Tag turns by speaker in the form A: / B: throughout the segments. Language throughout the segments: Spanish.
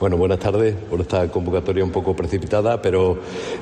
A: Bueno, buenas tardes por esta convocatoria un poco precipitada, pero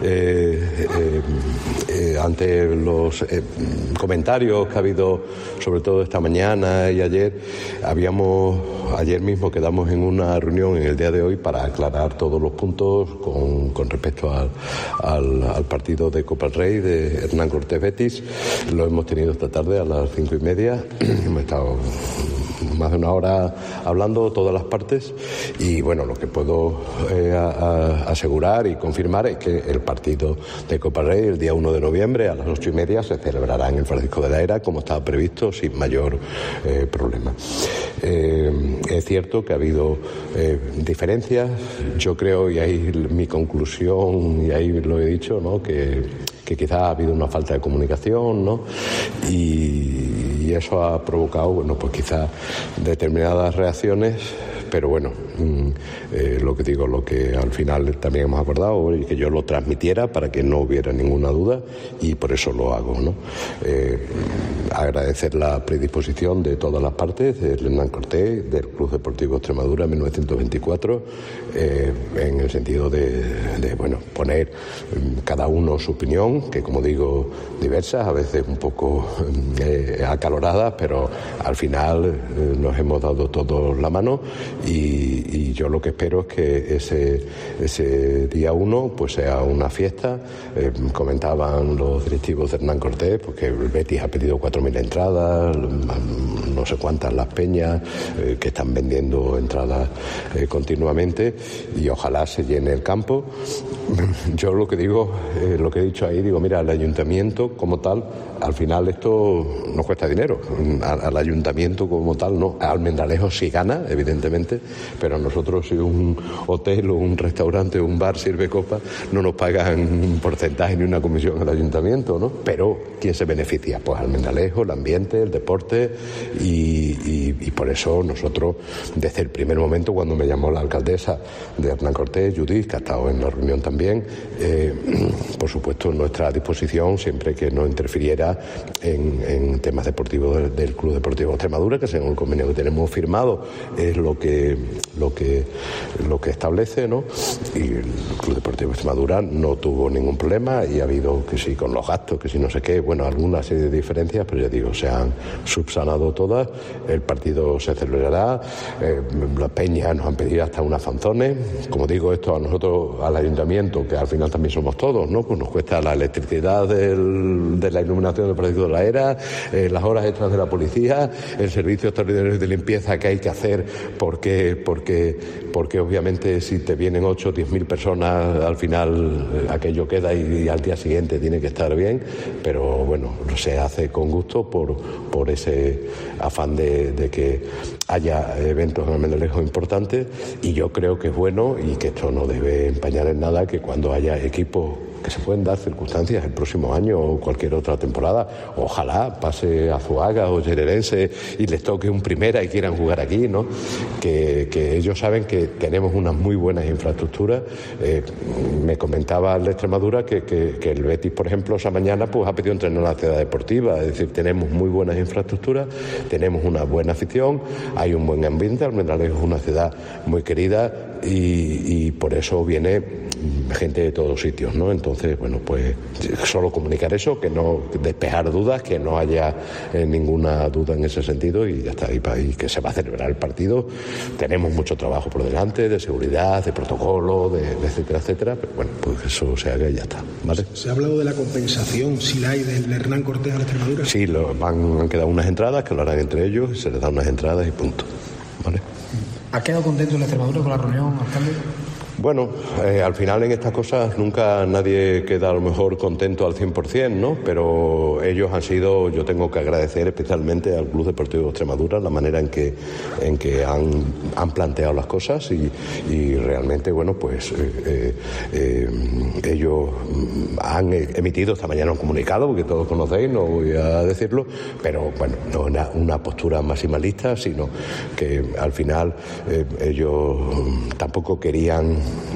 A: ante los comentarios que ha habido, sobre todo esta mañana y ayer, ayer mismo quedamos en una reunión en el día de hoy para aclarar todos los puntos con respecto al partido de Copa del Rey de Hernán Cortés Betis. Lo hemos tenido esta tarde a las 5:30. Hemos estado más de una hora hablando todas las partes y bueno, lo que puedo asegurar y confirmar es que el partido de Copa del Rey el día 1 de noviembre a las 8:30 se celebrará en el Francisco de la Era como estaba previsto, sin mayor problema. Es cierto que ha habido diferencias. Yo creo, y ahí mi conclusión, y ahí lo he dicho, ¿no?, que quizás ha habido una falta de comunicación, ¿no?, y eso ha provocado, bueno, pues quizás determinadas reacciones, pero bueno, lo que al final también hemos acordado y que yo lo transmitiera para que no hubiera ninguna duda, y por eso lo hago, ¿no? Agradecer la predisposición de todas las partes, del Hernán Cortés, del Club Deportivo Extremadura 1924, en el sentido de bueno, poner cada uno su opinión, que como digo, diversas, a veces un poco acaloradas, pero al final nos hemos dado todos la mano y yo lo que espero es que ese día 1 pues sea una fiesta. Comentaban los directivos de Hernán Cortés porque el Betis ha pedido 4.000 entradas, no sé cuántas las peñas que están vendiendo entradas continuamente, y ojalá se llene el campo. Yo lo que digo, lo que he dicho ahí, digo, mira, el ayuntamiento como tal, al final esto no cuesta dinero, al ayuntamiento como tal no, Almendralejo sí gana, evidentemente, pero nosotros si un hotel o un restaurante o un bar sirve copa, no nos pagan un porcentaje ni una comisión al ayuntamiento, ¿no? Pero ¿quién se beneficia? Pues Almendralejo, el ambiente, el deporte, y por eso nosotros, desde el primer momento, cuando me llamó la alcaldesa de Hernán Cortés, Judith, que ha estado en la reunión también, por supuesto nuestra disposición siempre que no interfiriera en temas deportivos del Club Deportivo Extremadura, que según el convenio que tenemos firmado es lo que establece, ¿no? Y el Club Deportivo Extremadura no tuvo ningún problema, y ha habido que sí con los gastos, que sí no sé qué, bueno, alguna serie de diferencias, pero ya digo, se han subsanado todas. El partido se celebrará, las peñas nos han pedido hasta unas fanzones. Como digo, esto a nosotros, al ayuntamiento, que al final también somos todos, ¿no?, pues nos cuesta la electricidad de la iluminación del Francisco de la Era, las horas extras de la policía, el servicio extraordinario de limpieza que hay que hacer porque obviamente si te vienen 8 o 10.000 personas, al final aquello queda y al día siguiente tiene que estar bien, pero bueno, se hace con gusto por ese afán de que haya eventos en Almendralejo importantes, y yo creo que es bueno y que esto no debe empañar en nada que cuando haya equipos que se pueden dar circunstancias el próximo año o cualquier otra temporada, ojalá pase Azuaga o Llererense y les toque un primera y quieran jugar aquí, ¿no? Que ellos saben que tenemos unas muy buenas infraestructuras. Me comentaba el de Extremadura que el Betis, por ejemplo, esa mañana pues ha pedido entrenar en la ciudad deportiva, es decir, tenemos muy buenas infraestructuras, tenemos una buena afición, hay un buen ambiente. Almendralejo es una ciudad muy querida y por eso viene gente de todos sitios, ¿no? Entonces, bueno, pues solo comunicar eso, que no despejar dudas, que no haya ninguna duda en ese sentido, y ya está, y que se va a celebrar el partido. Tenemos mucho trabajo por delante, de seguridad, de protocolo, de etcétera, etcétera, pero bueno, pues eso se haga y ya está, ¿vale?
B: ¿Se ha hablado de la compensación, si la hay, del Hernán Cortés a la Extremadura? Sí,
A: han quedado unas entradas, que lo harán entre ellos, y se les dan unas entradas y punto, ¿vale?
B: ¿Ha quedado contento la Extremadura con la reunión, alcalde?
A: Bueno, al final en estas cosas nunca nadie queda a lo mejor contento al 100%, ¿no? Pero ellos han sido, yo tengo que agradecer especialmente al Club Deportivo Extremadura la manera en que han planteado las cosas y realmente, bueno, pues ellos han emitido esta mañana un comunicado, porque todos conocéis, no voy a decirlo, pero bueno, no una postura maximalista, sino que al final ellos tampoco querían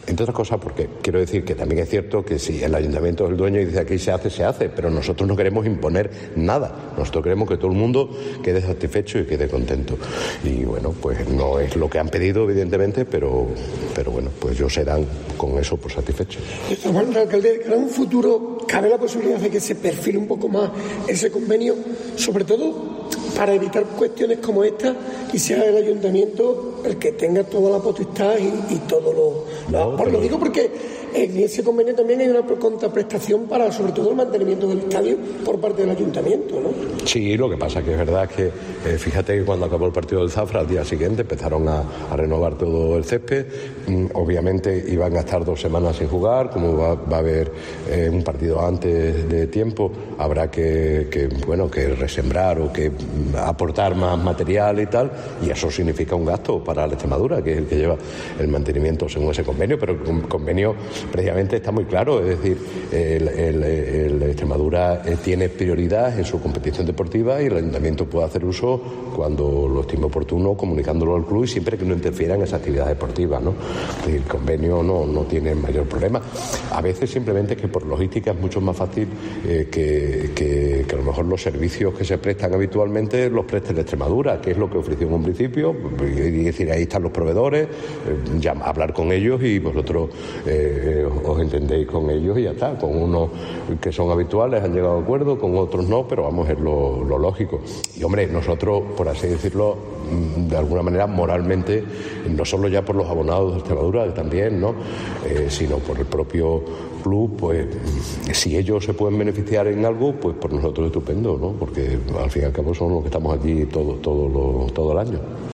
A: Entre otras cosas, porque quiero decir que también es cierto que si el ayuntamiento es el dueño y dice aquí se hace, pero nosotros no queremos imponer nada. Nosotros queremos que todo el mundo quede satisfecho y quede contento. Y bueno, pues no es lo que han pedido, evidentemente, pero bueno, pues ellos se dan con eso por satisfechos.
C: Juan, alcalde, en un futuro cabe la posibilidad de que se perfile un poco más ese convenio, sobre todo para evitar cuestiones como esta y sea el ayuntamiento el que tenga toda la potestad y todo lo... Lo digo porque en ese convenio también hay una contraprestación para, sobre todo, el mantenimiento del estadio por parte del ayuntamiento, ¿no?
A: Sí, lo que pasa que es verdad que, fíjate que cuando acabó el partido del Zafra, al día siguiente empezaron a renovar todo el césped. Obviamente iban a estar 2 semanas sin jugar, como va a haber un partido antes de tiempo, habrá que resembrar o que aportar más material y tal, y eso significa un gasto para la Extremadura, que es el que lleva el mantenimiento según ese convenio, pero el convenio precisamente está muy claro, es decir, el Extremadura tiene prioridad en su competición deportiva y el ayuntamiento puede hacer uso cuando lo estime oportuno, comunicándolo al club y siempre que no interfiera en esa actividad deportiva, ¿no? El convenio no tiene mayor problema. A veces simplemente es que por logística es mucho más fácil que a lo mejor los servicios que se prestan habitualmente los preste la Extremadura, que es lo que ofreció en un principio, y decir, ahí están los proveedores, hablar con ellos y vosotros os entendéis con ellos y ya está. Con unos que son habituales han llegado a acuerdo, con otros no, pero vamos, es lo lógico. Y hombre, nosotros, por así decirlo, de alguna manera moralmente, no solo ya por los abonados de Extremadura, también, ¿no? Sino por el propio club, pues si ellos se pueden beneficiar en algo, pues por nosotros estupendo, ¿no? Porque al fin y al cabo son los que estamos aquí todo el año.